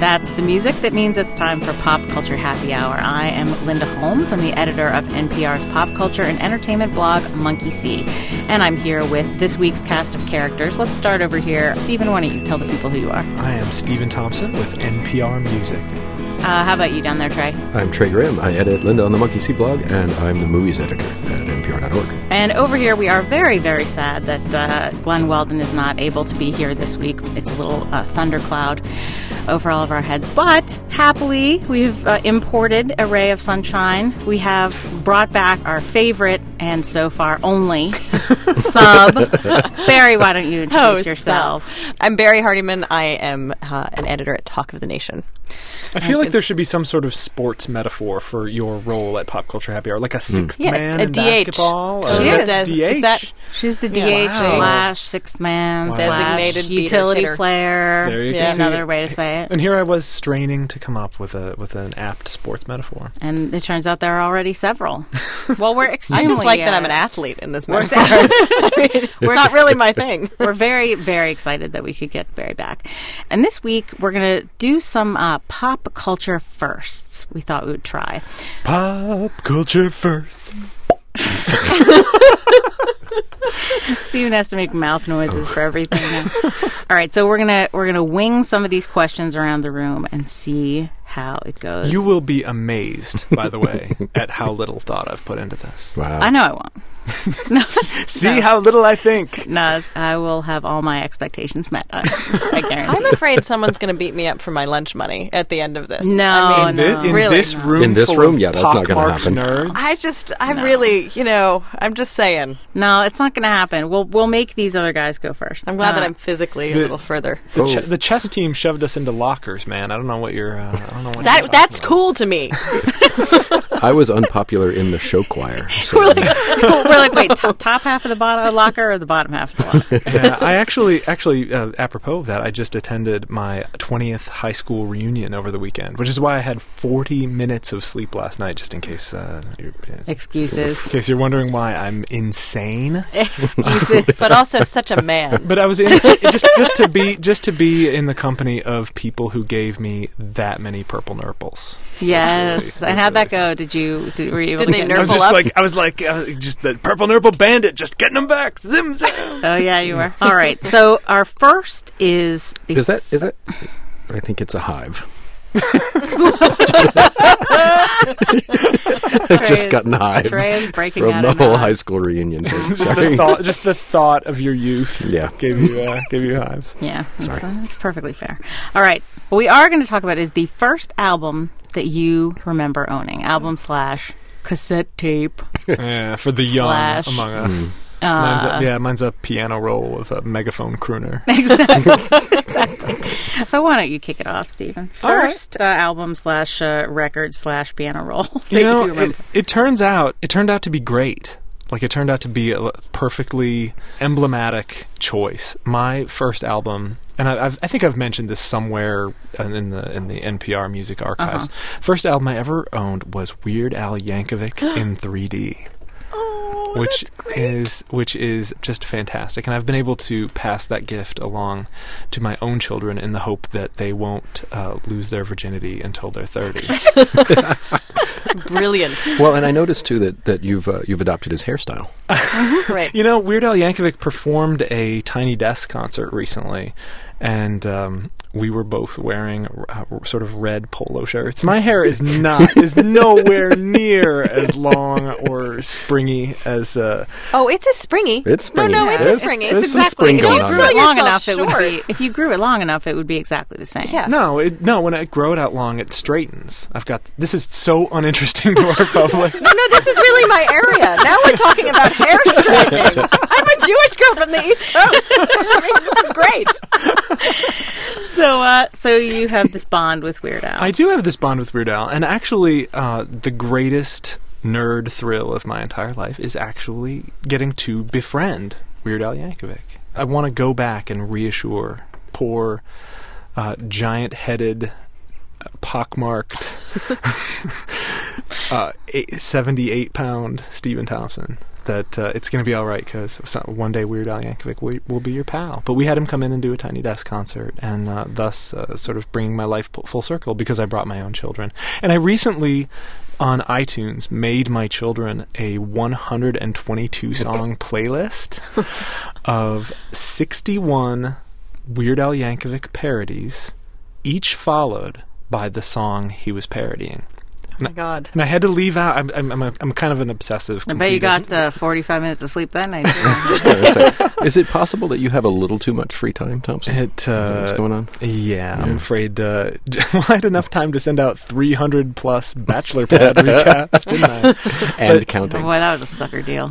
That's the music that means it's time for Pop Culture Happy Hour. I am Linda Holmes. I'm the editor of NPR's pop culture and entertainment blog, Monkey See. And I'm here with this week's cast of characters. Let's start over here. Stephen, why don't you tell the people who you are? I am Stephen Thompson with NPR Music. How about you down there, Trey? I'm Trey Graham. I edit Linda on the Monkey See blog, and I'm the movies editor at NPR.org. And over here, we are very, very sad that Glenn Weldon is not able to be here this week. It's a little thundercloud over all of our heads. But happily, we've imported a ray of sunshine. We have brought back our favorite and so far only sub. Barry, why don't you introduce yourself? I'm Barry Hardiman. I am an editor at Talk of the Nation. I feel like there should be some sort of sports metaphor for your role at Pop Culture Happy Hour, like a sixth man a in DH. basketball. She or is. DH. She's the DH Wow. / sixth man Wow. Designated / utility hitter. player. There you go. Is another way to say it. And here I was straining to come up with an apt sports metaphor. And it turns out there are already several. Well, we're extremely... I just like that I'm an athlete in this metaphor. It's We're not really my thing. We're very, very excited that we could get Barry back. And this week, we're going to do some pop culture firsts. We thought we would try. Pop culture first. Steven has to make mouth noises for everything now. All right, so we're gonna wing some of these questions around the room and see how it goes. You will be amazed, by the way, at how little thought I've put into this. Wow. I know I won't. See how little I think. No, I will have all my expectations met. I guarantee. I'm afraid someone's going to beat me up for my lunch money at the end of this. No, I mean, no. In really this not. room, In this full room? of Yeah, that's not gonna pockmarked happen. nerds. I really, I'm just saying. No, it's not going to happen. We'll make these other guys go first. I'm glad that I'm physically a little further. The chess team shoved us into lockers, man. I don't know what you're. I don't know what you're That's talking cool to me. I was unpopular in the show choir. So we're like, wait, top half of the bottom locker or the bottom half of the locker? about. Yeah, I actually, apropos of that, I just attended my 20th high school reunion over the weekend, which is why I had 40 minutes of sleep last night, just in case. Excuses. In case you're wondering why I'm insane. Excuses. But also such a man. But I was in just to be in the company of people who gave me that many purple nurples. Yes. And how'd that go? Were you able Did to they get nurple I was up? just the purple nurple bandit, just getting them back. Zim zim. Oh, yeah, you were. All right. So our first is... Is that? I think it's a hive. I just gotten hives Trey is breaking from out the in whole hives. high school reunion. Just the thought of your youth. Yeah. gave you hives. Yeah, that's perfectly fair. All right. What we are going to talk about is the first album that you remember owning. Album / cassette tape. Yeah, for the young Slash. among us. Mine's a piano roll with a megaphone crooner. Exactly. So why don't you kick it off, Stephen? First album / record / piano roll. that you remember. It turned out to be great. Like, it turned out to be a perfectly emblematic choice. My first album, and I think I've mentioned this somewhere in the NPR music archives. First album I ever owned was Weird Al Yankovic in 3D. Which is just fantastic, and I've been able to pass that gift along to my own children in the hope that they won't lose their virginity until they're 30. Brilliant. Well, and I noticed too that you've adopted his hairstyle. Right. You know, Weird Al Yankovic performed a Tiny Desk concert recently, and we were both wearing sort of red polo shirts. My hair is nowhere near as long or springy as. Oh, it's a springy. It's springy. No, it's a springy. There's It's some spring If you going on grew there. it long Yourself enough, it would short. be. If you grew it long enough, it would be exactly the same. Yeah. No, when I grow it out long, it straightens. This is so uninteresting to our public. No, this is really my area. Now we're talking about hair straightening. I'm a Jewish girl from the East Coast. I mean, this is great. So you have this bond with Weird Al. I do have this bond with Weird Al, and actually, the greatest nerd thrill of my entire life is actually getting to befriend Weird Al Yankovic. I want to go back and reassure poor, giant-headed, pockmarked 78-pound Stephen Thompson. That it's going to be all right because one day Weird Al Yankovic will be your pal. But we had him come in and do a Tiny Desk concert, and thus sort of bringing my life full circle because I brought my own children. And I recently, on iTunes, made my children a 122-song playlist of 61 Weird Al Yankovic parodies, each followed by the song he was parodying. Oh my God! And I had to leave out. I'm kind of an obsessive. I bet you got 45 minutes of sleep that night. Is it possible that you have a little too much free time, Thompson? What's going on? Yeah, I'm afraid. I had enough time to send out 300 plus Bachelor Pad recaps, didn't I? And counting. Boy, that was a sucker deal.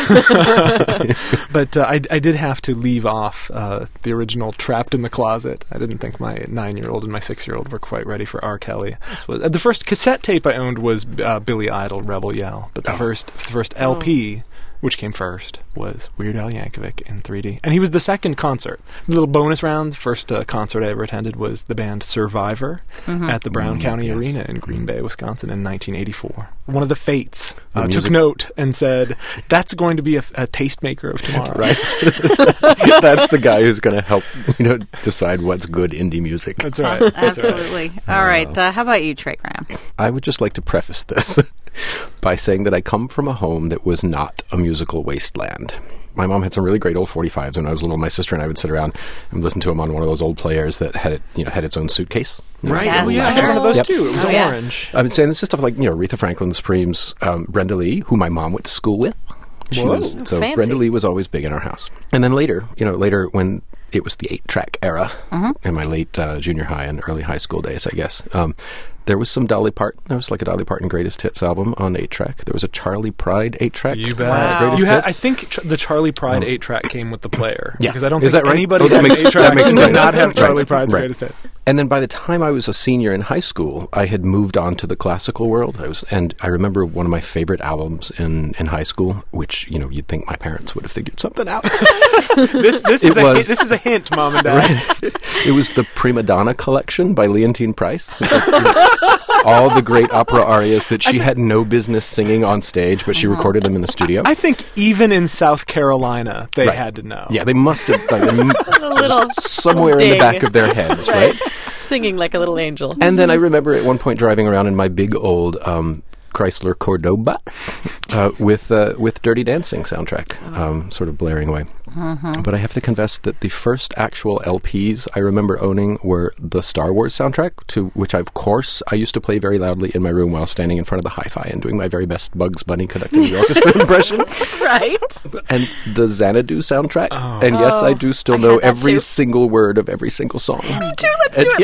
But I did have to leave off the original Trapped in the Closet. I didn't think my 9-year-old and my 6-year-old were quite ready for R. Kelly. This was, the first cassette tape I owned was Billy Idol, Rebel Yell. But the first LP, which came first, was Weird Al Yankovic in 3D. And he was the second concert. A little bonus round, the first concert I ever attended was the band Survivor at the Brown County Arena in Green Bay, Wisconsin in 1984. One of the Fates took note and said, that's going to be a tastemaker of tomorrow. Right? That's the guy who's going to help decide what's good indie music. That's right. Absolutely. All right. How about you, Trey Graham? I would just like to preface this by saying that I come from a home that was not a musical wasteland. My mom had some really great old 45s when I was little. My sister and I would sit around and listen to them on one of those old players that had had its own suitcase. Right. Yes. Oh, yeah. I had one of those, too. It was yes. orange. I would say this is stuff like, Aretha Franklin, The Supremes, Brenda Lee, who my mom went to school with. So fancy. Brenda Lee was always big in our house. And then later when it was the 8-track era in my late junior high and early high school days, I guess, there was some Dolly Parton. There was like a Dolly Parton Greatest Hits album on 8-track. There was a Charlie Pride 8-track. You bet. Wow. Greatest Hits. I think the Charlie Pride 8-track came with the player. Yeah. Because I don't Is think that right? anybody That had makes- an 8-track that makes did right. not have Charlie Right. Pride's Right. Greatest Hits. And then by the time I was a senior in high school, I had moved on to the classical world. And I remember one of my favorite albums in high school, which you'd think my parents would have figured something out. This is a hint, Mom and Dad. It was the Prima Donna collection by Leontine Price. All the great opera arias that she had no business singing on stage, but she recorded them in the studio. I think even in South Carolina, they Right. had to know. Yeah, they must have A little somewhere in the ding. back of their heads, right? Singing like a little angel. And then I remember at one point driving around in my big old Chrysler Cordoba with Dirty Dancing soundtrack sort of blaring away. But I have to confess that the first actual LPs I remember owning were the Star Wars soundtrack, to which of course I used to play very loudly in my room while standing in front of the hi-fi and doing my very best Bugs Bunny conducting the orchestra impression. That's right. And the Xanadu soundtrack. And yes, I do still I know had that every too. single word of every single song. Me too. Let's do it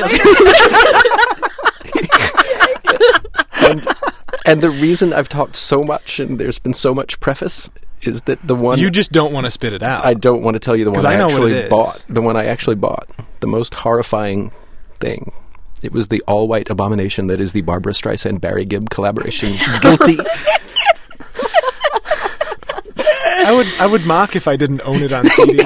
Yes. And the reason I've talked so much and there's been so much preface is that the one You just don't want to spit it out. I don't want to tell you the one 'Cause I know what it is. bought. The one I actually bought. The most horrifying thing. It was the all-white abomination that is the Barbara Streisand Barry Gibb collaboration. Guilty. I would mock if I didn't own it on CD.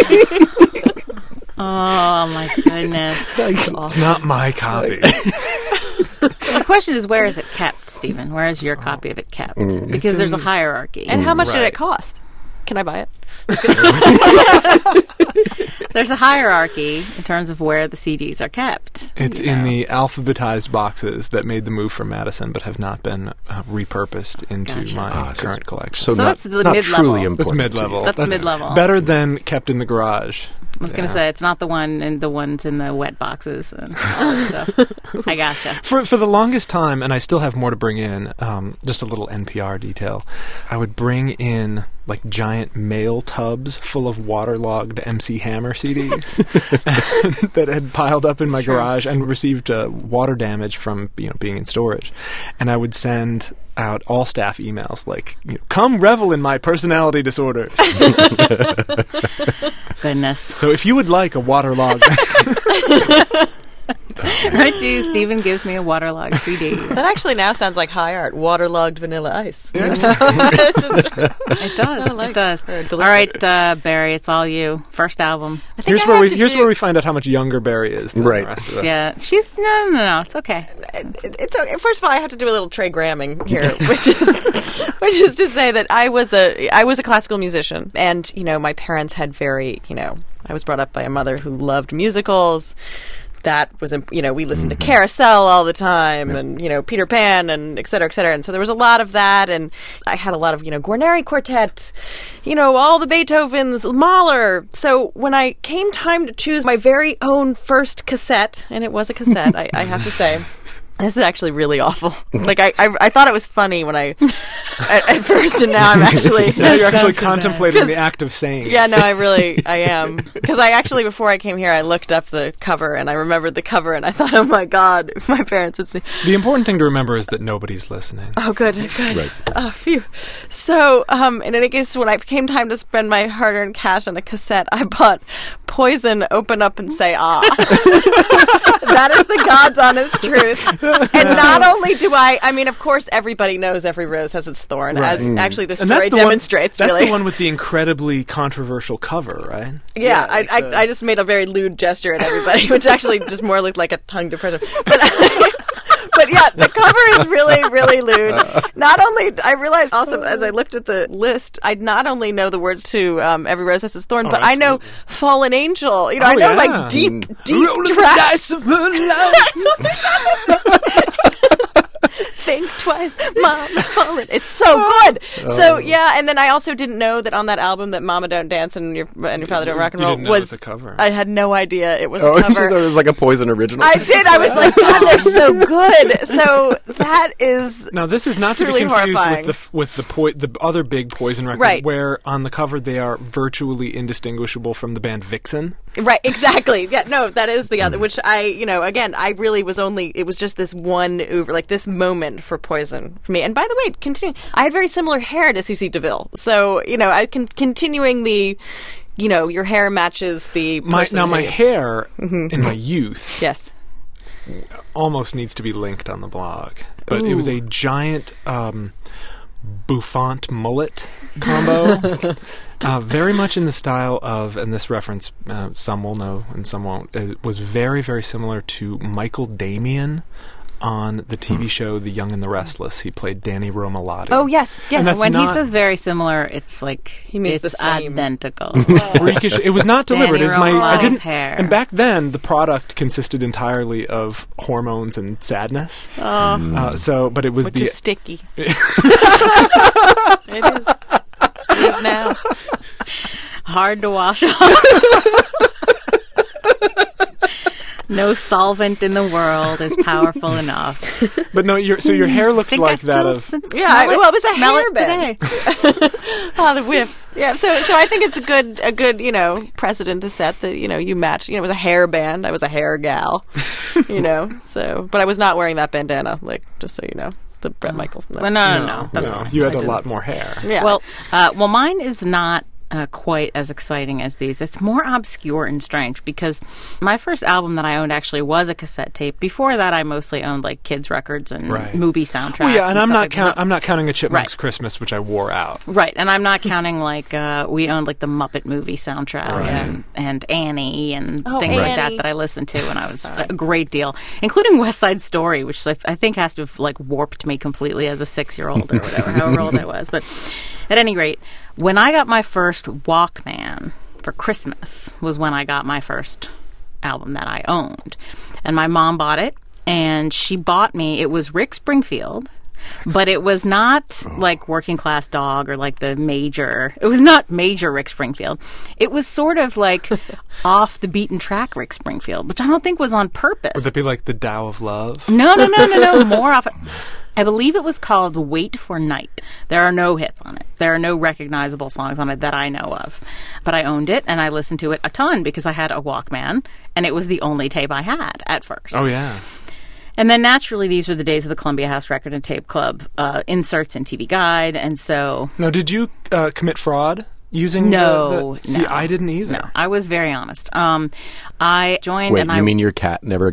Oh, my goodness. It's not my copy. The question is, where is it kept, Stephen? Where is your copy of it kept? Because there's a hierarchy. And how much did Right. it cost? Can I buy it? There's a hierarchy in terms of where the CDs are kept. It's in the alphabetized boxes that made the move from Madison but have not been repurposed into Gotcha. my current collection. So, So not, that's the not mid-level. truly That's important. That's mid-level. That's mid-level. Better than kept in the garage. I was going to say, it's not the one and the ones in the wet boxes and all that stuff. I gotcha. For the longest time, and I still have more to bring in, just a little NPR detail, I would bring in like giant mail tubs full of waterlogged MC Hammer CDs that had piled up in my garage and received water damage from being in storage. And I would send out all staff emails like, come revel in my personality disorders. Goodness. So if you would like a waterlogged... Right, too. Stephen gives me a waterlogged CD. That actually now sounds like high art. Waterlogged Vanilla Ice. It does. like It does. it. All right, Barry, it's all you. First album. Here's where we find out how much younger Barry is than Right. the rest of us. Yeah, she's no. It's okay. It's okay. First of all, I have to do a little Trey Gramming here, which is to say that I was a classical musician, and my parents had I was brought up by a mother who loved musicals. That was, we listened to Carousel all the time, and Peter Pan, and et cetera, et cetera. And so there was a lot of that, and I had a lot of Guarneri Quartet, all the Beethovens, Mahler. So when I came time to choose my very own first cassette, and it was a cassette, I have to say. This is actually really awful. Like I thought it was funny when at first, and now I'm actually Now you're actually contemplating the act of saying. Yeah, no, I am, because I actually, before I came here, I looked up the cover and I remembered the cover, and I thought, oh my God, if my parents had seen. The important thing to remember is that nobody's listening. Oh, good. Right. Oh, phew. So, in any case, when it came time to spend my hard-earned cash on a cassette, I bought Poison, Open Up and Say Ah. That is the God's honest truth. And not only do I mean, of course, everybody knows every rose has its thorn, Right. as actually this And story demonstrates. That's really. the one with the incredibly controversial cover, right? Yeah, I just made a very lewd gesture at everybody, which actually just more looked like a tongue depression. But yeah, the cover is really, really lewd. Not only, I realized also as I looked at the list, I not only know the words to Every Rose Has Its Thorn, but I know Fallen Angel. I know like deep tracks. Think twice, Mama's fallen. It's so good. So yeah, and then I also didn't know that on that album that Mama Don't Dance and Your Father Don't Rock and You Roll didn't know it was was a cover. I had no idea it was a Oh, cover. there was like a Poison original. I did. I was like, God, they're so good. So that is Now, this is not to be truly confused horrifying. with the other big Poison record, Right. where on the cover they are virtually indistinguishable from the band Vixen. right. Exactly. Yeah. No, that is the other. Which again, I really was only. It was just this one over, like this moment for Poison for me. And by the way, continuing, I had very similar hair to CeCe DeVille. So I continuing the. Your hair matches the person My who- hair in my youth Yes. almost needs to be linked on the blog, but it was a giant bouffant mullet combo, very much in the style of, and this reference some will know and some won't, it was very, very similar to Michael Damian on the TV show The Young and the Restless. He played Danny Romalati. Oh yes. And that's When he not- says very similar, it's like means it's the same. identical. freakish. It was not deliberate. Danny I Romalati's didn't. hair. And back then, the product consisted entirely of hormones and sadness. But it was Which the is sticky. It is. It is now. Hard to wash off. No solvent in the world is powerful enough. But no, your hair looked I think like I that still of. smell Yeah, it. well, it was a smell it hairband. today. Oh, the whiff. Yeah, so I think it's a good precedent to set that, you match. It was a hair band. I was a hair gal, so, but I was not wearing that bandana, like, just so you know, the Bret Michaels. Well, no. That's fine. You had I a didn't. lot more hair. Yeah. Well, mine is not quite as exciting as these. It's more obscure and strange because my first album that I owned actually was a cassette tape. Before that, I mostly owned like kids records and Right. movie soundtracks. Well, yeah, and I'm stuff not like that. I'm not counting a Chipmunks Right. Christmas, which I wore out. Right, and I'm not counting like we owned like the Muppet movie soundtrack Right. and Annie and Oh, things like Annie. that I listened to when I was a great deal, including West Side Story, which I think has to have like warped me completely as a 6-year-old or whatever, however old I was. But at any rate, when I got my first Walkman for Christmas was when I got my first album that I owned, and my mom bought it, and she bought me. It was Rick Springfield. But it was not like Working Class Dog or like the major. It was not major Rick Springfield. It was sort of like off the beaten track Rick Springfield, which I don't think was on purpose. Would that be like the Tao of Love? No. More off. I believe it was called Wait for Night. There are no hits on it. There are no recognizable songs on it that I know of. But I owned it and I listened to it a ton because I had a Walkman and it was the only tape I had at first. Oh yeah. And then naturally, these were the days of the Columbia House Record and Tape Club inserts in TV Guide, and so Now, did you commit fraud using no. See, I didn't either. No, I was very honest. I joined, Wait, and you I mean your cat never got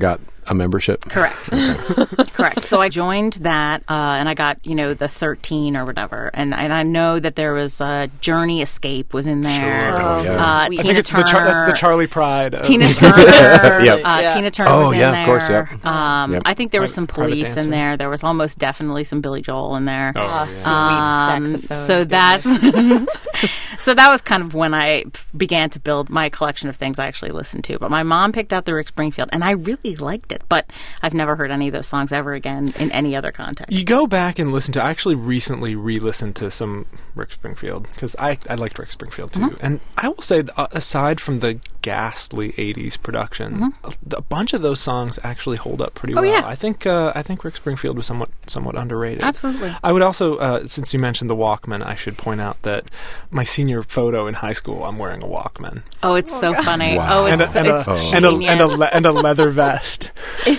a membership? Correct. Correct. So I joined that, and I got, the 13 or whatever. And I know that there was Journey Escape was in there. Sure. Oh, yeah. I Tina think it's Turner. that's the Charlie Pride. Tina Turner. Yep. Tina Turner Oh, was in yeah, there. of course, yep. I think there was some Private Police in Dancer. there. There was almost definitely some Billy Joel in there. Oh, Sweet yeah. saxophone. So that's so that was kind of when I began to build my collection of things I actually listened to. But my mom picked out the Rick Springfield, and I really liked it. But I've never heard any of those songs ever again in any other context. You go back and listen to. I actually recently re-listened to some Rick Springfield because I liked Rick Springfield too. Mm-hmm. And I will say, aside from the ghastly '80s production, a bunch of those songs actually hold up pretty well. yeah. I think Rick Springfield was somewhat underrated. Absolutely. I would also, since you mentioned the Walkman, I should point out that my senior photo in high school, I'm wearing a Walkman Oh, it's so funny. Wow. Oh, it's and genius. a leather vest. If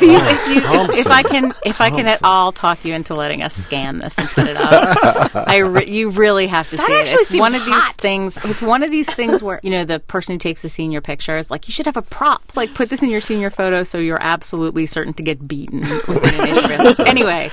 I can at all talk you into letting us scan this and put it up, you really have to That see it. actually It's seems one of these hot. things. It's one of these things where the person who takes the senior picture is like, you should have a prop. Like, put this in your senior photo so you're absolutely certain to get beaten within an inch of it. Anyway,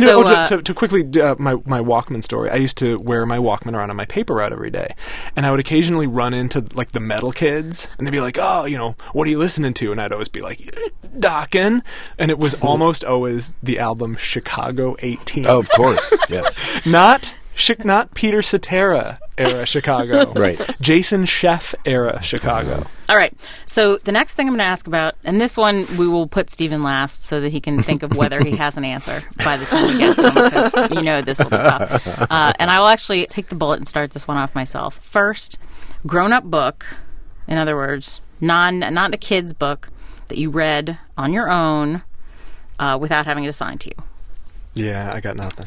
To quickly my Walkman story. I used to wear my Walkman around on my paper route every day, and I would occasionally run into like the metal kids, and they'd be like, "Oh, what are you listening to?" And I'd always be like, "Dockin'," and it was almost always the album Chicago 18. Oh, of course, yes. Not Peter Cetera era Chicago, Right. Jason Sheff era Chicago. all right. So the next thing I'm going to ask about, and this one we will put Stephen last so that he can think of whether he has an answer by the time we get to him, because this will be tough. And I will actually take the bullet and start this one off myself. First, grown-up book, in other words, not a kid's book that you read on your own without having it assigned to you. Yeah, I got nothing.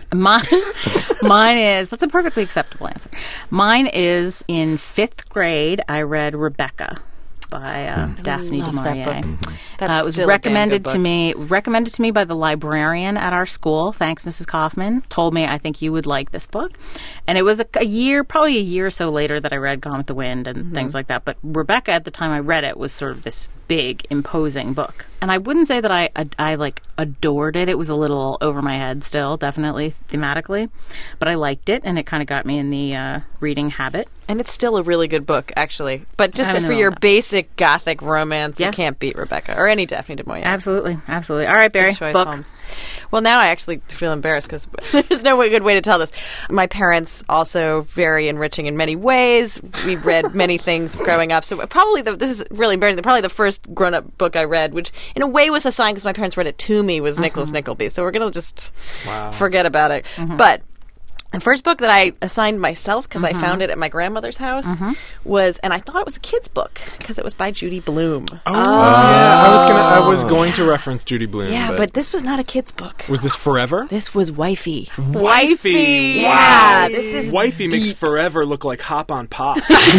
Mine is, that's a perfectly acceptable answer. Mine is in 5th grade, I read Rebecca by Daphne du love that Maurier. book. That's It was still a damn recommended good to me by the librarian at our school. Thanks, Mrs. Kaufman. Told me, I think you would like this book. And it was probably a year or so later that I read Gone with the Wind and things like that. But Rebecca, at the time I read it, was sort of this big, imposing book. And I wouldn't say that I like adored it. It was a little over my head still, definitely thematically. But I liked it, and it kind of got me in the reading habit. And it's still a really good book, actually. But just I don't for know your that. basic gothic romance, Yeah. you can't beat Rebecca or any Daphne du Maurier. Absolutely. All right, Barry. Good choice, Book. Holmes. Well, now I actually feel embarrassed because there's no good way to tell this. My parents also very enriching in many ways. We read many things growing up. So probably this is really embarrassing. Probably the first grown-up book I read, which in a way was a sign because my parents read it to me, was Nicholas Nickleby. So we're going to just forget about it. But the first book that I assigned myself, because I found it at my grandmother's house, was, and I thought it was a kid's book because it was by Judy Blume. Oh, yeah. I was going to reference Judy Blume. Yeah, but this was not a kid's book. was this Forever? This was Wifey. Wifey. Yeah, this is Wifey makes Forever look like Hop on Pop.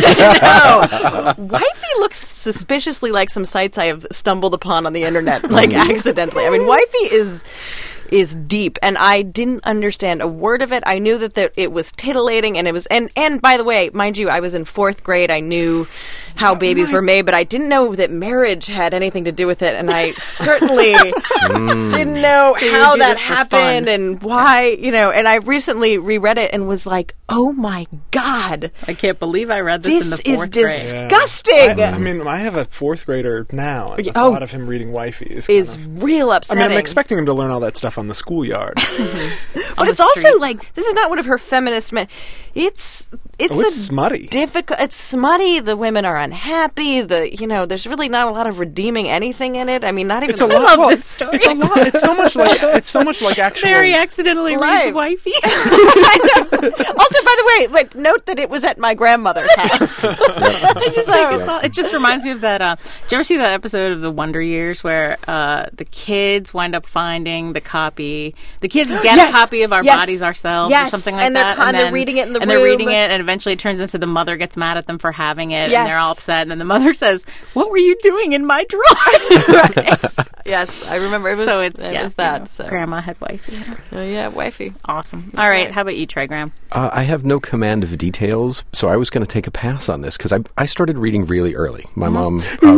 Wifey looks suspiciously like some sites I have stumbled upon on the internet, like accidentally. I mean, Wifey is deep, and I didn't understand a word of it. I knew that it was titillating, and it was, and by the way, mind you, I was in 4th grade. I knew how babies were made, but I didn't know that marriage had anything to do with it, and I certainly didn't know how do that this for happened fun. and why, and I recently reread it and was like, oh my God, I can't believe I read this in the this is 4th grade. disgusting. I mean, I have a 4th grader now, and the Oh. thought of him reading Wifey is Real I upsetting. mean, I'm expecting him to learn all that stuff on the schoolyard. But it's also like, this is not one of her feminist men. It's smutty. difficult. It's smutty. The women are unhappy. There's really not a lot of reading anything in it. I mean, not even. It's a I lot. love well, this story. It's a lot. It's so much like actual. Barry accidentally Right. reads Wifey. Also, by the way, note that it was at my grandmother's house. It just reminds me of that. Did you ever see that episode of The Wonder Years where the kids wind up finding the copy? The kids get Yes. a copy of Our Yes. Bodies, Ourselves, Yes. or something like And they're that. con- they're reading it in the and they're room. reading it, and eventually it turns into the mother gets mad at them for having it, Yes. and they're all upset. And then the mother says, "What were you doing in my drawer?" Yes, I remember. It was, So it's it yeah, was that. you know, So. Grandma had wifey. So yeah, wifey. Awesome. All right. How about you, Trey Graham? I have no command of details, so I was going to take a pass on this because I started reading really early. My mom,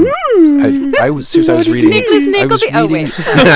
I was seriously, I was reading. Nicholas Nickleby. Oh wait,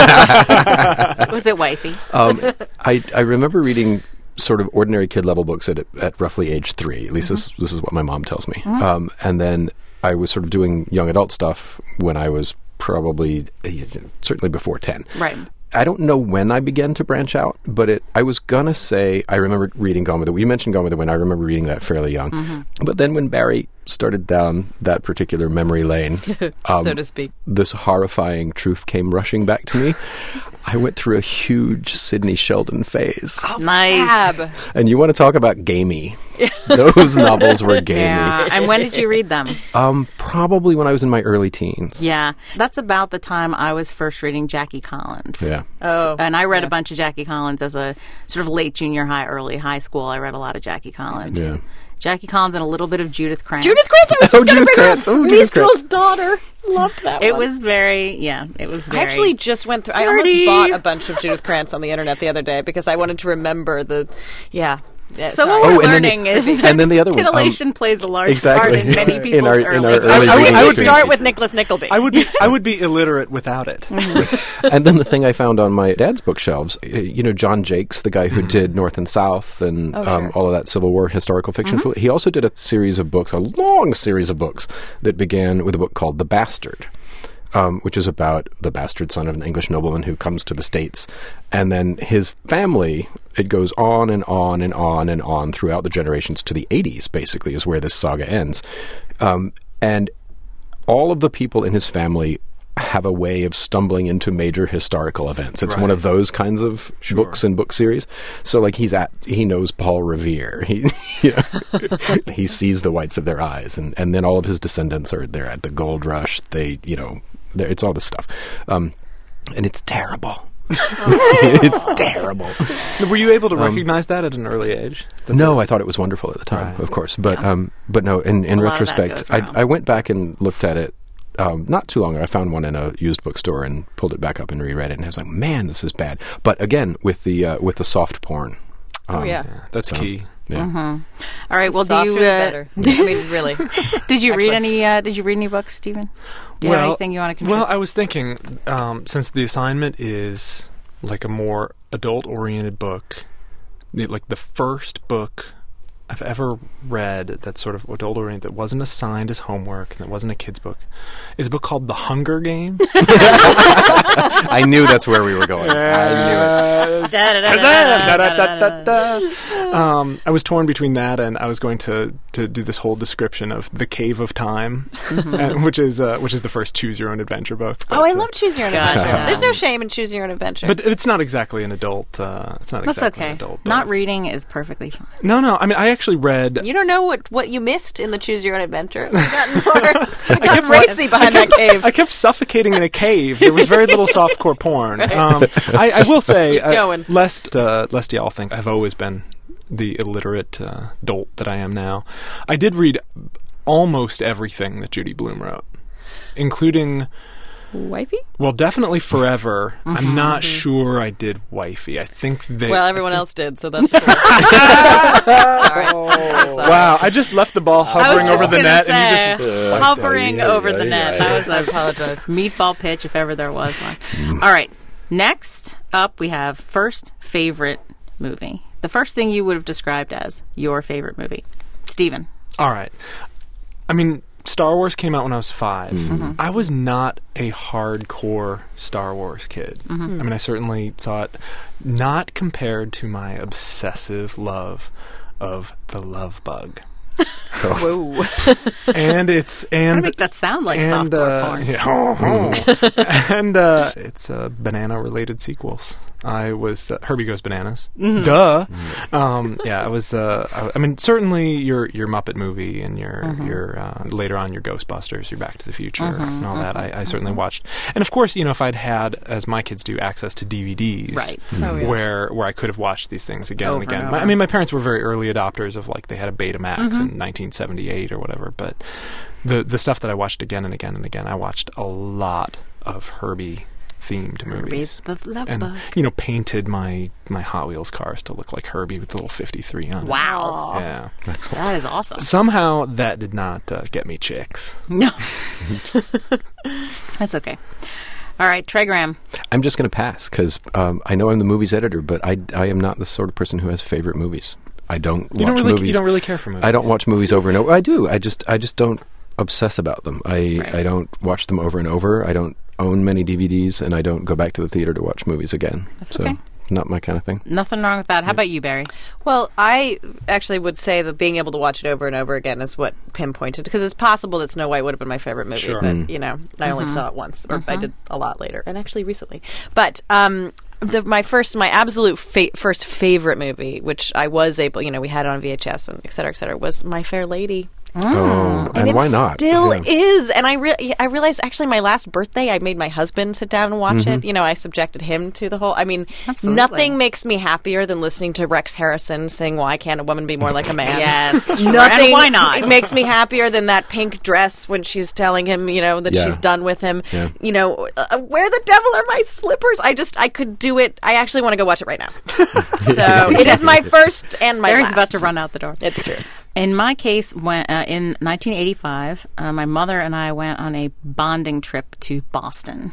Was it wifey? I remember reading sort of ordinary kid level books at roughly age 3. At least this is what my mom tells me. And then I was sort of doing young adult stuff when I was probably certainly before 10. Right. I don't know when I began to branch out, but I was gonna say I remember reading Gone with the Wind. You mentioned Gone with the Wind. I remember reading that fairly young. But then when Barry started down that particular memory lane, so to speak, this horrifying truth came rushing back to me. I went through a huge Sidney Sheldon phase. Nice. Fab. And you want to talk about gamey. Those novels were gamey. Yeah. And when did you read them? Probably when I was in my early teens. Yeah. That's about the time I was first reading Jackie Collins. Yeah. Oh, And I read a bunch of Jackie Collins as a sort of late junior high, early high school. I read a lot of Jackie Collins. Yeah. Jackie Collins and a little bit of Judith Krantz. Judith Krantz. I was just going to Judith bring Krantz. up Oh, Judith Minstrel's Krantz. daughter. Loved that It one. was very, it was very. I actually just went through. I dirty. almost bought a bunch of Judith Krantz on the internet the other day because I wanted to remember the. Yeah. So sorry. what we're Oh, and then learning the- is and then the other one, titillation plays a large exactly. part in many In people's our early early lives. reading I would experiences. start with Nicholas Nickleby. I would be illiterate without it. And then the thing I found on my dad's bookshelves, John Jakes, the guy who did North and South and sure. all of that Civil War historical fiction. He also did a series of books, a long series of books, that began with a book called The Bastard, which is about the bastard son of an English nobleman who comes to the States. And then his family, it goes on and on and on and on throughout the generations to the 80s, basically, is where this saga ends. And all of the people in his family have a way of stumbling into major historical events. It's one of those kinds of books and book series. So like he knows Paul Revere. He sees the whites of their eyes, and then all of his descendants are there at the gold rush. It's all this stuff. And it's terrible. It's terrible. Were you able to recognize that at an early age? No, I thought it was wonderful at the time, Right. of course. But no, in A lot of that retrospect, goes around. I went back and looked at it not too long ago. I found one in a used bookstore and pulled it back up and reread it, and I was like, man, this is bad. But again, with the soft porn. Oh yeah. That's key. Yeah. All right. Well, Softer do you? the better. I mean, really. Did you read Actually. any? Did you read any books, Stephen? Do you have anything you want to contribute? Well, I was thinking, since the assignment is like a more adult-oriented book, like the first book I've ever read that's sort of adult-oriented, that wasn't assigned as homework, and that wasn't a kid's book, is a book called The Hunger Games. I knew that's where we were going. I knew it. I was torn between that and I was going to do this whole description of The Cave of Time, which is the first choose your own adventure book. Oh, I But, love Choose Your Own Gotcha. Adventure. There's no shame in choosing your own adventure. but it's not exactly an adult. It's not That's exactly okay. an adult. Not book. reading is perfectly fine. No. I mean, I actually read. you don't know what you missed in the Choose Your Own Adventure. You've gotten racy behind that cave. I kept suffocating in a cave. There was very little softcore porn. I will say, going. lest y'all think I've always been the illiterate dolt that I am now, I did read almost everything that Judy Blume wrote, including, Wifey? well, definitely Forever. I'm not sure I did Wifey. I think they... Well, everyone else did, so that's cool. Sorry. I'm so sorry. Wow, I just left the ball hovering just over the gonna net, say, and you just spiked hovering Ay, over ay, the ay, net. ay. That was I a apologize. meatball pitch, if ever there was one. All right. Next up, we have first favorite movie. The first thing you would have described as your favorite movie. Steven. All right. I mean, Star Wars came out when I was 5. I was not a hardcore Star Wars kid. I mean, I certainly saw it, not compared to my obsessive love of The Love Bug. Whoa. And it's I make that sound like softcore porn. yeah. And it's banana-related sequels. I was Herbie Goes Bananas. Duh. Yeah, I was. I mean, certainly your Muppet movie and your later on your Ghostbusters, your Back to the Future, and all that. I certainly watched. And of course, if I'd had, as my kids do, access to DVDs, Right. Oh, yeah. where I could have watched these things again Over and again. and over. I mean, my parents were very early adopters of, like, they had a Betamax in 1978 or whatever. But the stuff that I watched again and again and again, I watched a lot of Herbie themed movies. the love And, bug. painted my Hot Wheels cars to look like Herbie with the little 53 on it. Wow. Yeah. That is awesome. Somehow that did not get me chicks. No. That's okay. All right, Trey Graham. I'm just going to pass because I know I'm the movies editor, but I am not the sort of person who has favorite movies. I don't watch movies. You don't really care for movies. I don't watch movies over and over. I do. I just don't obsess about them. I don't watch them over and over. I don't own many DVDs, and I don't go back to the theater to watch movies again. That's so, okay. Not my kind of thing. Nothing wrong with that. How about you, Barry? Well, I actually would say that being able to watch it over and over again is what pinpointed, because it's possible that Snow White would have been my favorite movie, Sure. but I only saw it once, or I did a lot later, and actually recently. But my absolute first favorite movie, which I was able, we had it on VHS and et cetera, was My Fair Lady. Oh, and why not? Still Yeah. is, and I realized actually my last birthday I made my husband sit down and watch it. I subjected him to the whole. I mean, Absolutely. nothing makes me happier than listening to Rex Harrison sing "Why Can't a Woman Be More Like a Man?" Yes. Sure. Nothing. And why not? It makes me happier than that pink dress when she's telling him, that Yeah. she's done with him. Yeah. Where the devil are my slippers? I could do it. I actually want to go watch it right now. So it is my first and my Barry's last. about to run out the door. It's true. In my case, when in 1985, my mother and I went on a bonding trip to Boston.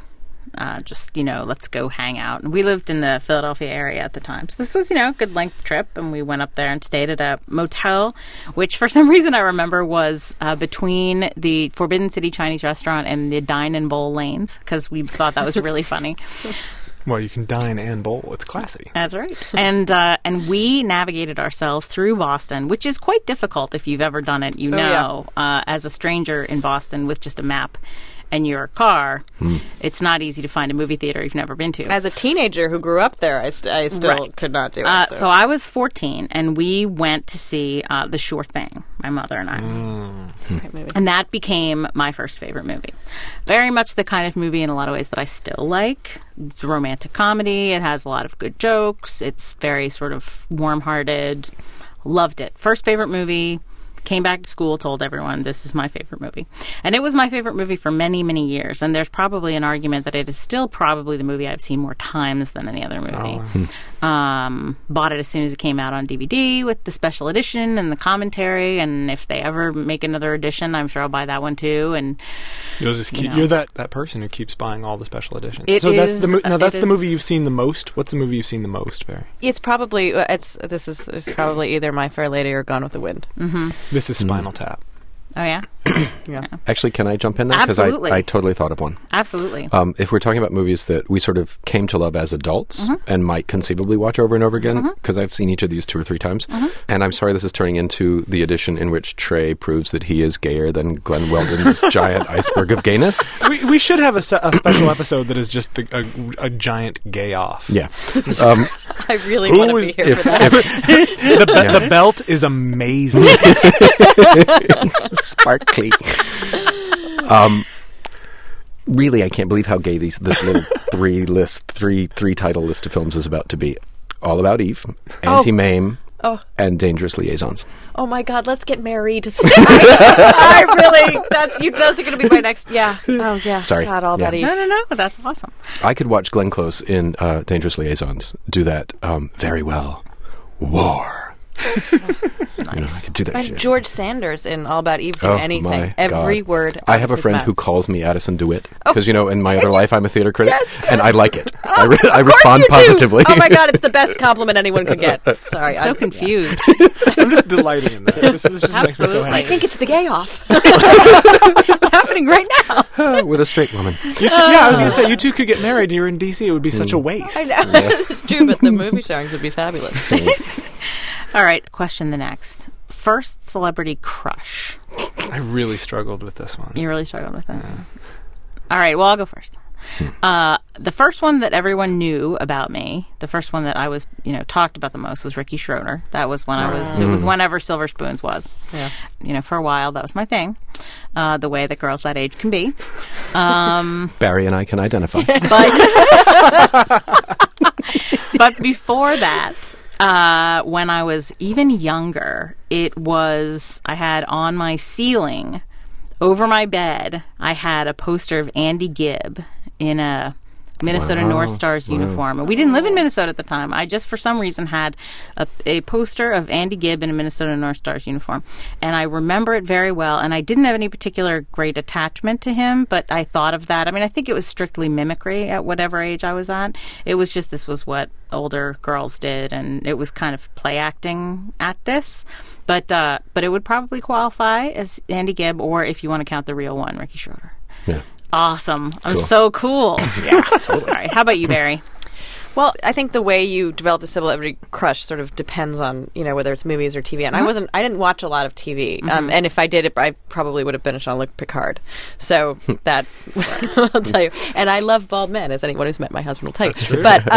Let's go hang out. And we lived in the Philadelphia area at the time. So this was, a good length trip. And we went up there and stayed at a motel, which for some reason I remember was between the Forbidden City Chinese restaurant and the Dine and Bowl lanes, because we thought that was really funny. Well, you can dine and bowl. It's classy. That's right. And we navigated ourselves through Boston, which is quite difficult if you've ever done it. As a stranger in Boston with just a map and your car, it's not easy to find a movie theater you've never been to. As a teenager who grew up there, I still could not do it. So I was 14, and we went to see The Sure Thing, my mother and I. Great movie. And that became my first favorite movie. Very much the kind of movie in a lot of ways that I still like. It's a romantic comedy. It has a lot of good jokes. It's very sort of warm-hearted. Loved it. First favorite movie. Came back to school, told everyone this is my favorite movie. And it was my favorite movie for many, many years. And there's probably an argument that it is still probably the movie I've seen more times than any other movie. Bought it as soon as it came out on DVD with the special edition and the commentary. And if they ever make another edition, I'm sure I'll buy that one too. And You'll just keep, you're that person who keeps buying all the special editions. It so is- that's it the is- movie you've seen the most. What's the movie you've seen the most, Barry? It's probably it's probably either My Fair Lady or Gone with the Wind. This is Spinal Tap. oh, yeah? Actually, can I jump in now? Absolutely. I totally thought of one. Absolutely. If we're talking about movies that we sort of came to love as adults and might conceivably watch over and over again, because I've seen each of these 2 or 3 times, and I'm sorry this is turning into the edition in which Trey proves that he is gayer than Glenn Weldon's giant iceberg of gayness. We should have a special episode that is just a giant gay off. Yeah. I really want to be here for that. The belt is amazing. Sparkly. Really, I can't believe how gay this little three title list of films is about to be. All About Eve, Anti-Mame, and Dangerous Liaisons. Oh my God, let's get married. I really, those are going to be my next, yeah. Oh yeah. Sorry. God, All About Yeah. Eve. No, that's awesome. I could watch Glenn Close in Dangerous Liaisons do that very well. War. I could do that And shit. George Sanders in All About Eve do Oh, anything. my Every God. word. I out have of a his friend mouth. who calls me Addison DeWitt because, in my other life, I'm a theater critic, Yes. and I like it. I Of course respond you do. positively. Oh my God, it's the best compliment anyone could get. Sorry, I'm so I'm confused. I'm just delighting in that. This just makes me so Absolutely. I happy. think it's the gay off. It's happening right now. With a straight woman. I was going to say, you two could get married and you're in D.C. It would be such a waste. I know. It's true, but the movie showings would be fabulous. All right, question the next. First celebrity crush. I really struggled with this one. You really struggled with that. All right, well, I'll go first. The first one that everyone knew about me, the first one that I was, talked about the most was Ricky Schroeder. That was when it was whenever Silver Spoons was. Yeah. For a while, that was my thing. The way that girls that age can be. Barry and I can identify. But before that, when I was even younger, I had on my ceiling, over my bed, I had a poster of Andy Gibb in a Minnesota Wow. North Stars uniform. And we didn't live in Minnesota at the time. I just, for some reason, had a poster of Andy Gibb in a Minnesota North Stars uniform. And I remember it very well. And I didn't have any particular great attachment to him, but I thought of that. I mean, I think it was strictly mimicry at whatever age I was at. It was just this was what older girls did, and it was kind of play acting at this. But it would probably qualify as Andy Gibb, or if you want to count the real one, Ricky Schroeder. Yeah. Awesome. I'm Cool. so cool. Yeah, totally. All right. How about you, Barry? Well, I think the way you develop a celebrity crush sort of depends on, whether it's movies or TV. And I didn't watch a lot of TV. And if I did, I probably would have been a Jean-Luc Picard. So that, I'll tell you. And I love bald men, as anyone who's met my husband will tell you. That's true. But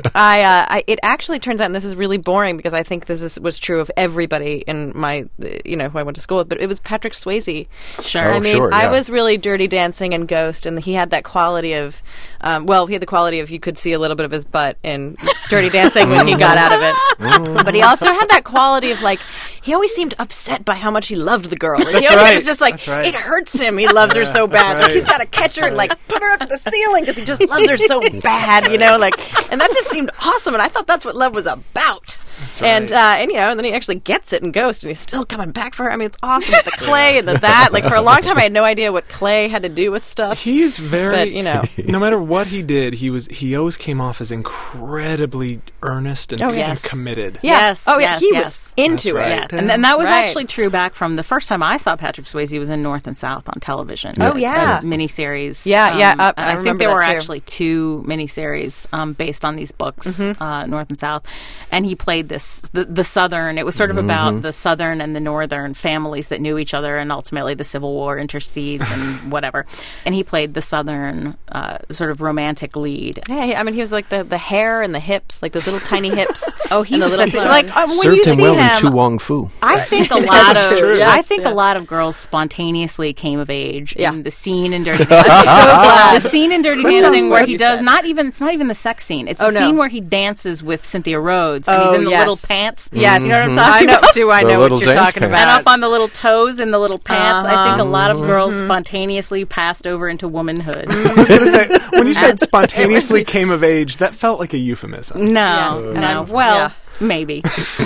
it actually turns out, and this is really boring because I think was true of everybody in my, who I went to school with, but it was Patrick Swayze. Sure. Oh, sure, I yeah. was really Dirty Dancing and Ghost, and he had that quality of, he had the quality of you could see a little bit of his butt in Dirty Dancing when he got out of it. But he also had that quality of, like, he always seemed upset by how much he loved the girl. Like, he always right. was just like, That's right. it hurts him. He loves her so bad. That's Like, he's right. got to catch her and, like, put her up to the ceiling because he just loves her so bad, and that just seemed awesome. And I thought that's what love was about. That's And, right. and then he actually gets it in Ghost, and he's still coming back for her. I mean, it's awesome. The clay and that. Like, for a long time, I had no idea what clay had to do with stuff. He's very, But, no matter what he did, he always came off as incredibly earnest and, Oh, and yes. committed. Yeah. Yes, Oh, yeah. yes, He yes. was into That's it. right. Yeah, and that was Right. actually true back from the first time I saw Patrick Swayze. He was in North and South on television. Oh, yeah. A miniseries. Yeah, yeah, and I I think remember there were that, too. actually 2 miniseries based on these books, North and South. And he played the Southern. It was sort of about the Southern and the Northern families that knew each other, and ultimately the Civil War intercedes and whatever. And he played the Southern sort of romantic lead. Yeah, I mean, he was like the hair and the hips, like those little tiny hips. Oh, he and the was little like when Served you him see well him, in Tu Wong Fu. I think a lot That's of true. I Yes, think yeah. a lot of girls spontaneously came of age Yeah. in the scene in Dirty Dancing. The scene in Dirty sounds Dancing where what he you does said. it's not even the sex scene. It's the Oh, no. scene where he dances with Cynthia Rhodes and he's Oh, in the yes. little pants. Yes. You know what I'm I talking know. about? Do I The know little what you're dance talking pants. And about? up on the little toes in the little pants. I think a lot of girls Mm-hmm. spontaneously passed over into womanhood. I was going to say, when you said spontaneously came of age, that felt like a euphemism. No, Yeah. And no. I'm- Well, yeah. maybe.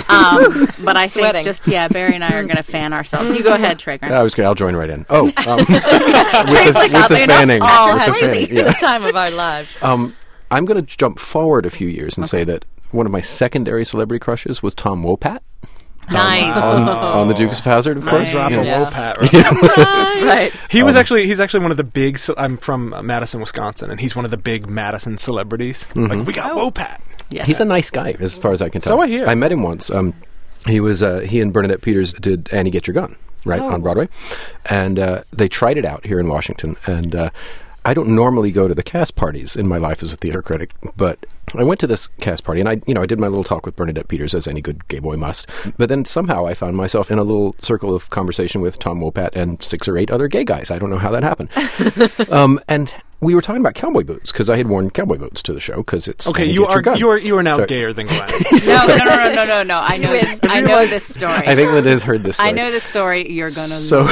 But I Sweating. think Barry and I are going to fan ourselves. You go ahead, Traeger. I'll join right in. Oh, with like, the oddly enough, fanning. all With the has fanning, the yeah. time of our lives. I'm going to jump forward a few years and say that one of my secondary celebrity crushes was Tom Wopat Nice. on the Dukes of Hazzard, of course. Drop You a know. Yeah. Wopat. Right? Right. He's actually one of the big. I'm from Madison, Wisconsin, and he's one of the big Madison celebrities. Like, we got Wopat. Yeah. He's a nice guy, as far as I can tell. So I hear. I met him once. He and Bernadette Peters did Annie Get Your Gun, right, on Broadway. And they tried it out here in Washington. And I don't normally go to the cast parties in my life as a theater critic, but I went to this cast party, and I did my little talk with Bernadette Peters, as any good gay boy must. But then somehow I found myself in a little circle of conversation with Tom Wopat and 6 or 8 other gay guys. I don't know how that happened. And we were talking about cowboy boots, because I had worn cowboy boots to the show, because it's Okay, Annie you Get Your Gun. are now Sorry. gayer than Glenn. No. I know this. I know this story. I think Linda has heard this story. I know this story. You're gonna. So,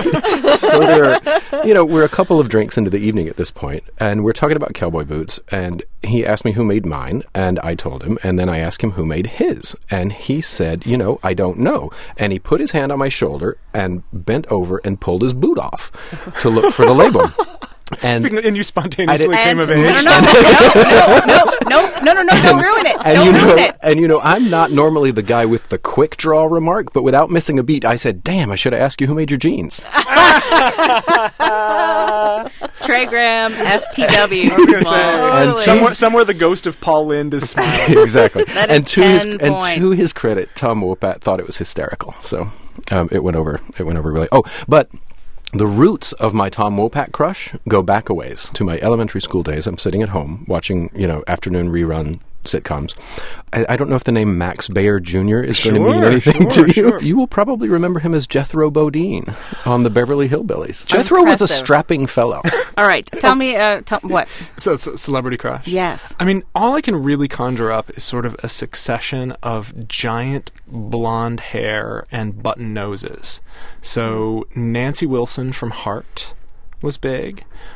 so there are, we're a couple of drinks into the evening at this point, and we're talking about cowboy boots, and he asked me who made mine, and I told him, and then I asked him who made his, and he said, I don't know, and he put his hand on my shoulder and bent over and pulled his boot off to look for the label. And And you spontaneously came of No, age. no, don't ruin it. And Don't ruin it. I'm not normally the guy with the quick draw remark, but without missing a beat, I said, "Damn, I should have asked you who made your jeans." Treygram, FTW. I was gonna say, Totally. somewhere the ghost of Paul Lind is smiling. Exactly. That is and 10 and points. to his credit, Tom Wopat thought it was hysterical. So it went over. It went over really. Oh, but the roots of my Tom Wopat crush go back a ways to my elementary school days. I'm sitting at home watching, afternoon rerun sitcoms. I don't know if the name Max Baer Jr. is going to mean anything to you. Sure. You will probably remember him as Jethro Bodine on the Beverly Hillbillies. Jethro was a Impressive. strapping fellow. All right. Tell me. What? So it's a celebrity crush. Yes. I mean, all I can really conjure up is sort of a succession of giant blonde hair and button noses. So Nancy Wilson from Heart was big.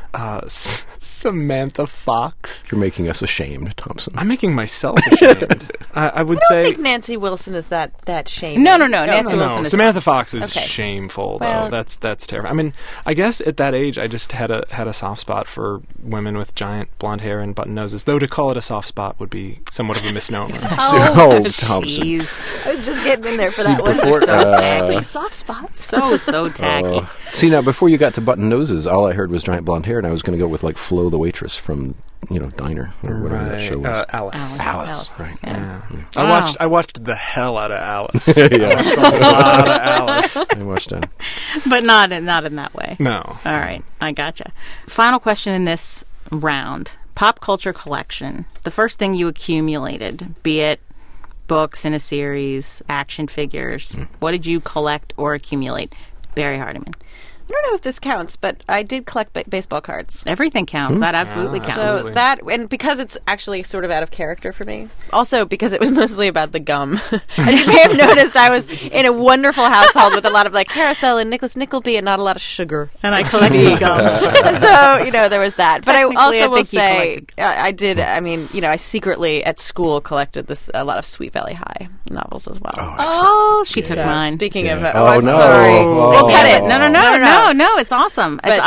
Samantha Fox. You're making us ashamed, Thompson. I'm making myself ashamed. I would I say. think Nancy Wilson is that shamey. No. Nancy Wilson is Samantha Fox is Okay. shameful, Well- though. That's terrible. I mean, I guess at that age, I just had a soft spot for women with giant blonde hair and button noses. Though to call it a soft spot would be somewhat of a misnomer. Oh, Thompson. Jeez. I was just getting in there for See, that one. before- So tacky. Soft spots. So tacky. See, now, before you got to button noses, all I heard was giant blonde hair, and I was going to go with, like, Flo the waitress from, Diner, or whatever that show was. Alice. Alice, right. Yeah. Yeah. I watched the hell out of Alice. Yeah, A lot of Alice. I watched that. But not in that way. No. All right, I gotcha. Final question in this round. Pop culture collection. The first thing you accumulated, be it books in a series, action figures. What did you collect or accumulate? Barry Hardiman. I don't know if this counts, but I did collect baseball cards. Everything counts. That absolutely Yeah, counts. absolutely. So that, and because it's actually sort of out of character for me. Also, because it was mostly about the gum. As you may have noticed, I was in a wonderful household with a lot of like carousel and Nicholas Nickleby and not a lot of sugar. And I collected gum. And so, there was that. But I Technically, also I will think you say, collected- I did, I secretly at school collected a lot of Sweet Valley High novels as well. Oh, she took mine. Speaking of, Yeah. I'm no. sorry. Oh. We'll cut Yeah, it. but no, it's awesome. But-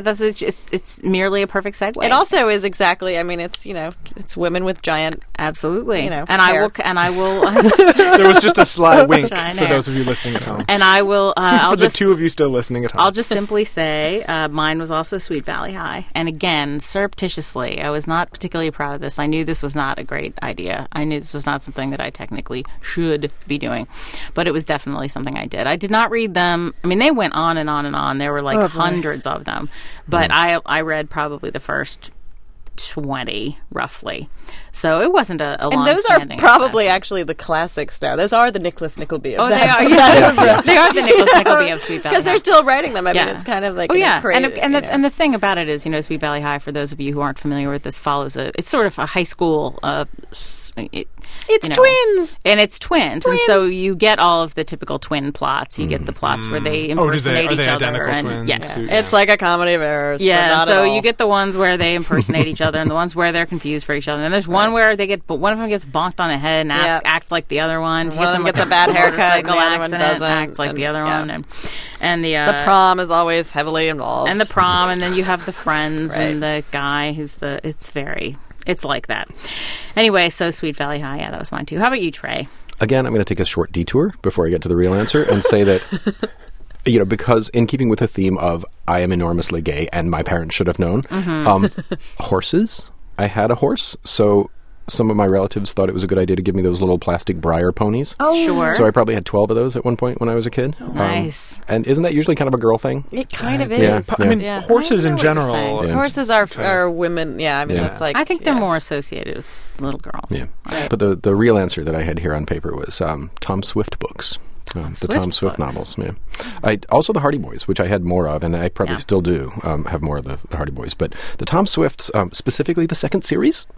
It's merely a perfect segue. It also is exactly. It's women with giant. absolutely, hair. and I will, There was just a sly wink Giant for hair. those of you listening at home. and I will. I'll For the just, two of you still listening at home. I'll just simply say mine was also Sweet Valley High. And again, surreptitiously, I was not particularly proud of this. I knew this was not a great idea. I knew this was not something that I technically should be doing. But it was definitely something I did. I did not read them. I mean, they went on and on and on. There were like hundreds of them. But I read probably the first 20, roughly. So it wasn't a And those are long-standing probably obsession. actually the classics now. Those are the Nicholas Nickleby. Of Oh, they that. are. Yeah. They are the Nicholas Nickleby of Sweet Valley Because they're High. still writing them. I mean, Yeah. it's kind of like crazy, and the thing about it is, Sweet Valley High, for those of you who aren't familiar with this, it's sort of a high school. It's twins. And it's twins, and so you get all of the typical twin plots. You get the plots where they Oh, impersonate are each they other, identical and twins? yes. Too? It's like a comedy of errors. but Yeah, not so at all. you get the ones where they impersonate each other, and the ones where they're confused for each other. And there's one where one of them gets bonked on the head and acts like the other one. One of them gets a bad haircut, and the motorcycle other one accident, doesn't, acts like the and- other yeah. one, and the the prom is always heavily involved. and the prom, and then you have the friends Right. and the guy who's it's like that. Anyway, so Sweet Valley High, yeah, that was mine too. How about you, Trey? Again, I'm going to take a short detour before I get to the real answer and say that, because in keeping with the theme of I am enormously gay and my parents should have known, horses. I had a horse, so some of my relatives thought it was a good idea to give me those little plastic Breyer ponies. Sure. So I probably had 12 of those at one point when I was a kid. Nice. And isn't that usually kind of a girl thing? it kind of is. Yeah. I mean, Yeah. horses I know in what you're general. saying. Yeah. Horses are women. Yeah, I mean, Yeah. it's like I think they're yeah. more associated with little girls. Yeah. Right. But the real answer that I had here on paper was Tom Swift books. The Swift Tom Swift books. novels, yeah. Also the Hardy Boys, which I had more of, and I probably Yeah. still do have more of the Hardy Boys. But the Tom Swifts, specifically the second series,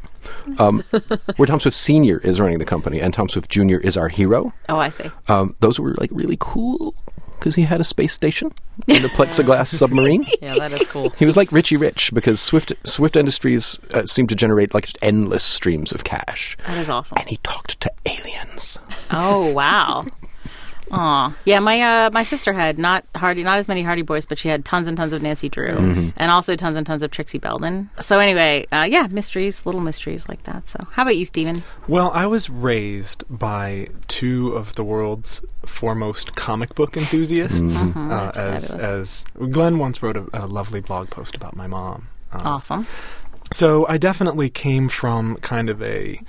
where Tom Swift Sr. is running the company and Tom Swift Jr. is our hero, Oh, I see. those were like really cool because he had a space station and a plexiglass submarine. Yeah, that is cool. He was like Richie Rich because Swift Industries seemed to generate like endless streams of cash. That is awesome. And he talked to aliens. Oh, wow. Aw. Yeah, my sister had not as many Hardy Boys, but she had tons and tons of Nancy Drew, and also tons and tons of Trixie Belden. So anyway, little mysteries like that. So how about you, Stephen? Well, I was raised by two of the world's foremost comic book enthusiasts. That's fabulous. As Glenn once wrote a lovely blog post about my mom. Awesome. So I definitely came from kind of a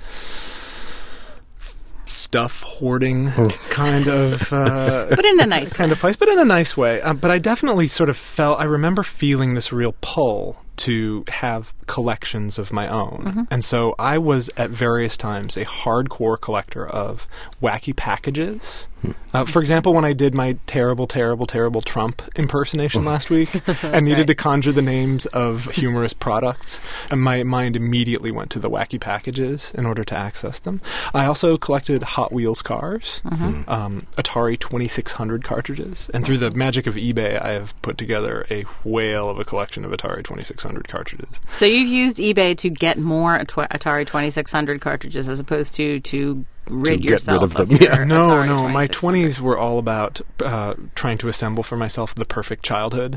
stuff hoarding kind of But in a nice kind of place, but in a nice way. But I definitely sort of I remember feeling this real pull to have collections of my own. And so I was at various times a hardcore collector of wacky packages. For example, when I did my terrible Trump impersonation last week and needed to conjure the names of humorous products, and my mind immediately went to the wacky packages in order to access them. I also collected Hot Wheels cars, Atari 2600 cartridges, and through the magic of eBay, I have put together a whale of a collection of Atari 2600 2600 cartridges. So you've used eBay to get more Atari 2600 cartridges as opposed to rid get yourself rid of them. your Yeah. No, Atari no. My 2600. 20s were all about trying to assemble for myself the perfect childhood.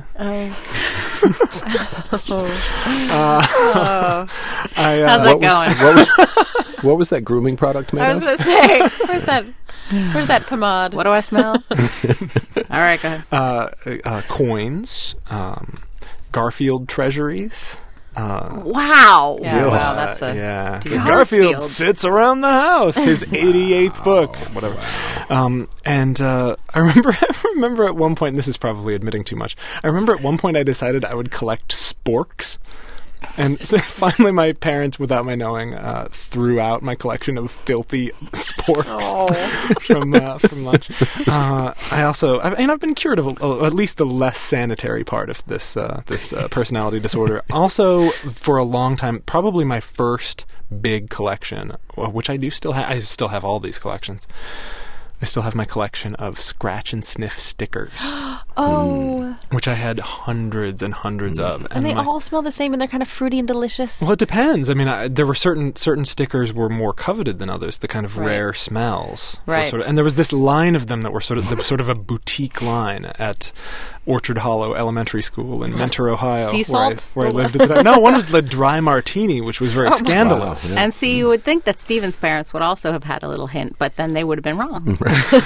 How's that going? What was that grooming product made I was of? going to say, where's that pomade? What do I smell? All right, go ahead. Coins, Garfield treasuries. Wow. Yeah, wow, that's a... Yeah. Garfield. Garfield sits around the house. His 88th book, whatever. And I remember at one point. And this is probably admitting too much. I remember at one point I decided I would collect sporks. And so finally, my parents, without my knowing, threw out my collection of filthy sporks from lunch. I've been cured of at least the less sanitary part of this personality disorder. Also, for a long time, probably my first big collection, which I do still have. I still have all these collections. I still have my collection of scratch and sniff stickers. Which I had hundreds and hundreds of. And they all smell the same, and they're kind of fruity and delicious. Well, it depends. I mean, there were certain stickers were more coveted than others. The kind of rare smells, right? And there was this line of them that were sort of a boutique line at Orchard Hollow Elementary School in Mentor, Ohio, Sea salt? where I lived at the time. No, one was the Dry Martini, which was very scandalous. Wow, yeah. And see, you would think that Stephen's parents would also have had a little hint, but then they would have been wrong.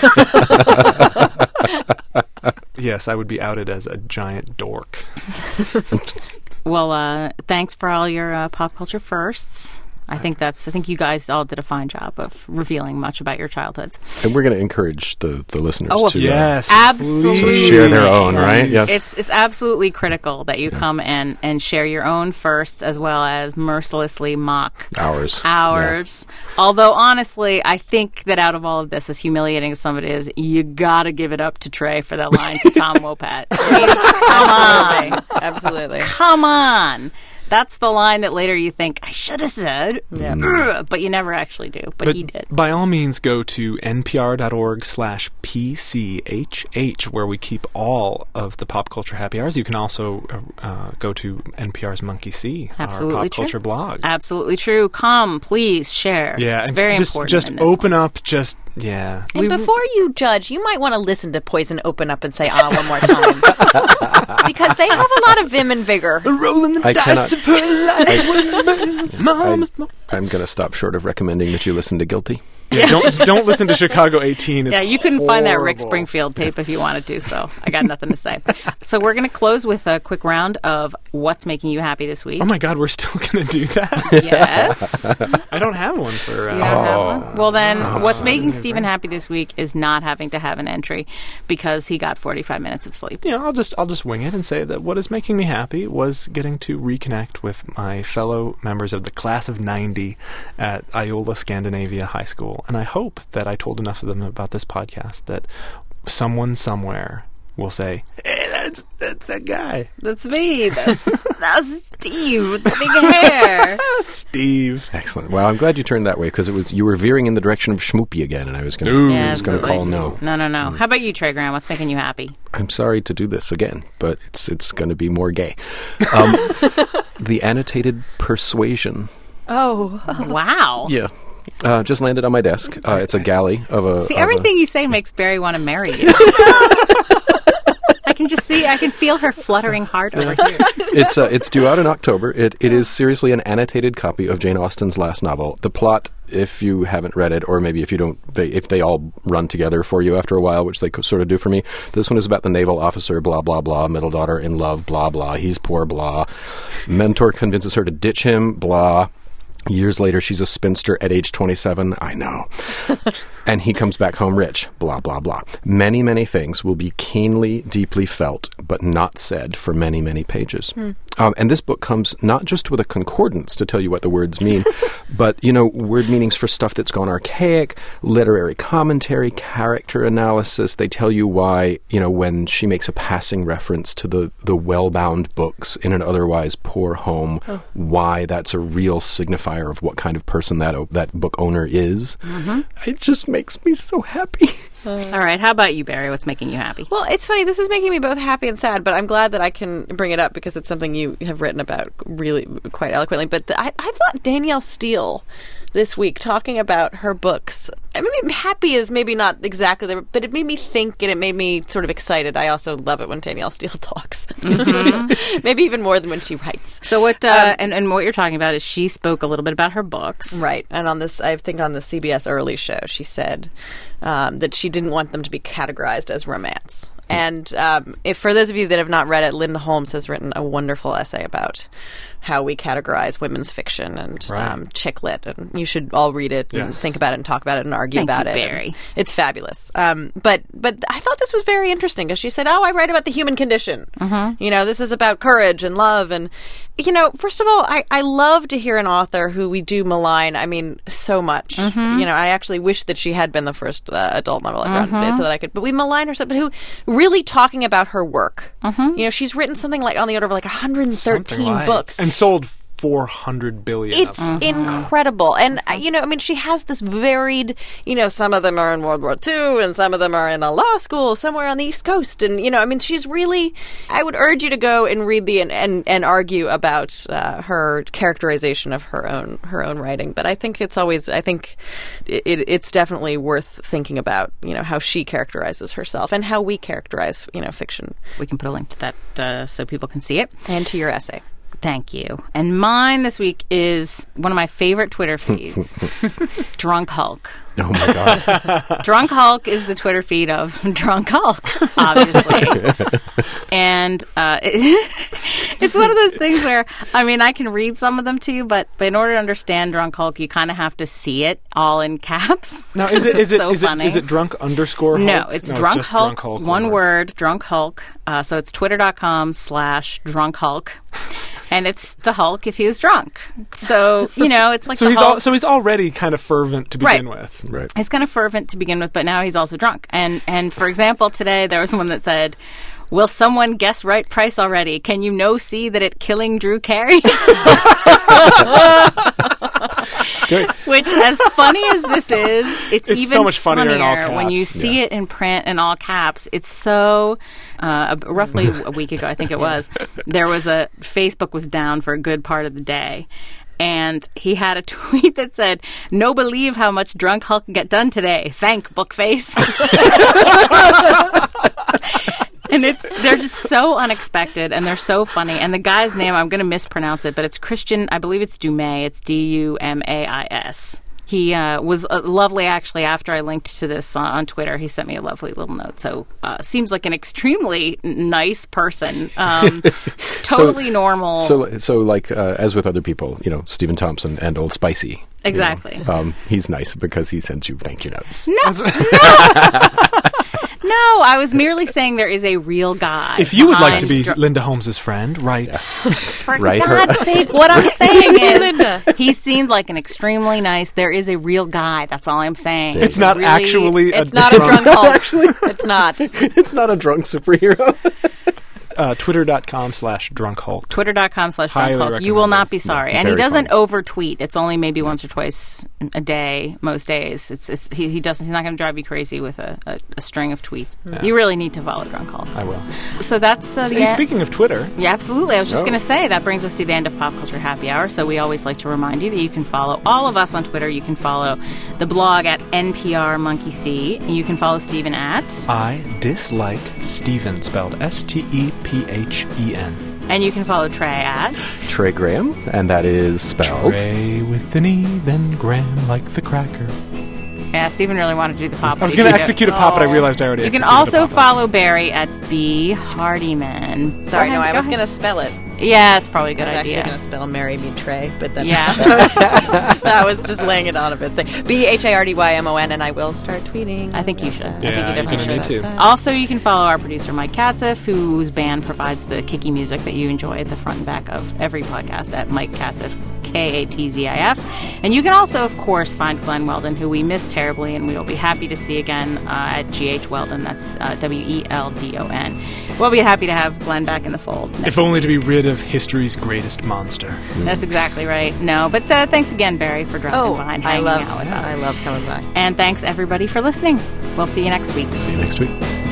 Yes, I would be outed as a giant dork. Well, thanks for all your pop culture firsts. I think you guys all did a fine job of revealing much about your childhoods. And we're going to encourage the listeners to Yes, absolutely please. share their own, right? Yes. It's absolutely critical that you come and share your own firsts as well as mercilessly mock ours. Although honestly, I think that out of all of this, as humiliating as some of it is, you gotta give it up to Trey for that line to Tom Wopat. Absolutely. Come on. That's the line that later you think, I should have said, but you never actually do. But he did. By all means, go to npr.org/PCHH, where we keep all of the pop culture happy hours. You can also go to NPR's Monkey See, our pop culture blog. Absolutely true. Come, please, share. Yeah, it's very important. Just in this open one. up, yeah. And before you judge, you might want to listen to Poison open up and say one more time. Because they have a lot of vim and vigor. Rolling the dice of her life. I'm going to stop short of recommending that you listen to Guilty. Yeah, don't listen to Chicago 18. It's you couldn't find that Rick horrible. Springfield tape if you wanted to, so I got nothing to say. So we're going to close with a quick round of what's making you happy this week. Oh my God, we're still going to do that? Yes. I don't have one for... You don't have one? Well, then, what's making Stephen happy this week is not having to have an entry because he got 45 minutes of sleep. Yeah, I'll just wing it and say that what is making me happy was getting to reconnect with my fellow members of the class of '90 at Iola Scandinavia High School. And I hope that I told enough of them about this podcast that someone somewhere will say, "Hey, that's that guy. That's me. That's Steve with the big hair." Steve." Excellent. Well, I'm glad you turned that way because you were veering in the direction of Schmoopy again, and I was going to call no. No. How about you, Trey Graham? What's making you happy? I'm sorry to do this again, but it's going to be more gay. The annotated Persuasion. Oh. Wow. Yeah. Just landed on my desk. It's a galley of a... See, everything you say makes Barry want to marry you. I can feel her fluttering heart over here. It's due out in October. It is seriously an annotated copy of Jane Austen's last novel. The plot, if you haven't read it, or maybe if you don't, if they all run together for you after a while, which they sort of do for me. This one is about the naval officer, blah, blah, blah, middle daughter in love, blah, blah, he's poor, blah. Mentor convinces her to ditch him, blah. Years later, she's a spinster at age 27. I know. And he comes back home rich. Blah, blah, blah. Many, many things will be keenly, deeply felt, but not said for many, many pages. And this book comes not just with a concordance to tell you what the words mean, but, word meanings for stuff that's gone archaic, literary commentary, character analysis. They tell you why, when she makes a passing reference to the well-bound books in an otherwise poor home, why that's a real signifier of what kind of person that book owner is. It just makes me so happy. All right, how about you, Barry? What's making you happy? Well, it's funny. This is making me both happy and sad, but I'm glad that I can bring it up because it's something you have written about really quite eloquently. But I thought Danielle Steele this week talking about her books. I mean, happy is maybe not exactly there, but it made me think and it made me sort of excited. I also love it when Danielle Steele talks. Maybe even more than when she writes. So what, and what you're talking about is she spoke a little bit about her books. Right. And on this, I think on the CBS Early show, she said that she didn't want them to be categorized as romance. And if for those of you that have not read it, Linda Holmes has written a wonderful essay about how we categorize women's fiction and chick lit, and you should all read it and think about it and talk about it and argue about it. Barry. It's fabulous. But I thought this was very interesting because she said, "Oh, I write about the human condition. You know, this is about courage and love." And you know, first of all, I love to hear an author who we do malign. I mean, so much. You know, I actually wish that she had been the first adult novel I've read so that I could. But we malign her, but who really talking about her work. You know, she's written something like on the order of like 113 books. And sold 400 billion. It's incredible. And, you know, I mean, she has this varied, you know, some of them are in World War II and some of them are in a law school somewhere on the East Coast. And, you know, I mean, she's really, I would urge you to go and read and argue about her characterization of her own writing. But I think it's always, it's definitely worth thinking about, you know, how she characterizes herself and how we characterize, you know, fiction. We can put a link to that so people can see it. And to your essay. Thank you. And mine this week is one of my favorite Twitter feeds, Drunk Hulk. Oh, my God. Drunk Hulk is the Twitter feed of Drunk Hulk, obviously. And it's one of those things where, I mean, I can read some of them to you, but in order to understand Drunk Hulk, you kind of have to see it all in caps. Now, is funny. Is it drunk underscore Hulk? No, it's Drunk just Hulk, Drunk Hulk, one word, Drunk Hulk. So it's twitter.com/Drunk Hulk. And it's the Hulk if he was drunk. So, you know, it's like so Hulk. So he's already kind of fervent to begin with. Right. He's kind of fervent to begin with, but now he's also drunk. And for example, today there was one that said, "Will someone guess right price already? Can you see that it killing Drew Carey?" Which, as funny as this is, it's even so much funnier in all caps. when you see it in print in all caps. It's so roughly a week ago, I think it was. There was Facebook was down for a good part of the day. And he had a tweet that said, "No believe how much Drunk Hulk get done today. Thank Bookface." And they're just so unexpected, and they're so funny. And the guy's name, I'm going to mispronounce it, but it's Christian, I believe it's Dumais. It's Dumais. He was lovely, actually, after I linked to this on Twitter. He sent me a lovely little note. So seems like an extremely nice person. Totally normal. So like, as with other people, you know, Stephen Thompson and Old Spicy. Exactly. You know, he's nice because he sends you thank you notes. No, I was merely saying there is a real guy. If you would like to be Linda Holmes' friend, right? For God's sake, what I'm saying is he seemed like an extremely nice, there is a real guy. That's all I'm saying. It's not really, actually It's not a drunk Hulk. Actually, it's not. It's not a drunk superhero. Twitter.com/Drunk Hulk. Twitter.com/Drunk Hulk. You will not be sorry. And he doesn't over-tweet. It's only maybe once or twice a day, most days. He doesn't. He's not going to drive you crazy with a string of tweets. Yeah. You really need to follow Drunk Hulk. I will. So that's speaking of Twitter. Yeah, absolutely. I was just going to say that brings us to the end of Pop Culture Happy Hour. So we always like to remind you that you can follow all of us on Twitter. You can follow the blog at NPR Monkey C. You can follow Stephen at I dislike Stephen, spelled STEPHEN. And you can follow Trey at Trey Graham, and that is spelled Trey with an E, then Graham like the cracker. Yeah, Stephen really wanted to do the pop. I was going to execute a pop, but I realized I already You can executed also follow Barry at B Hardiman. Sorry, I was going to spell it. Yeah, it's probably a good idea. I was actually going to spell "marry me, Trey," but then yeah, that was just laying it on a bit. BHARDYMON, and I will start tweeting. I think you should. Yeah, I think you definitely need should. to. Also, you can follow our producer Mike Katzeff, whose band provides the kicky music that you enjoy at the front and back of every podcast at Mike Katzeff, KATZIF. And you can also, of course, find Glenn Weldon, who we miss terribly, and we will be happy to see again at GH Weldon. That's WELDON. We'll be happy to have Glenn back in the fold. If only to be rid of history's greatest monster. That's exactly right. No, but thanks again, Barry, for dropping by and hanging out with us. I love coming by. And thanks, everybody, for listening. We'll see you next week. See you next week.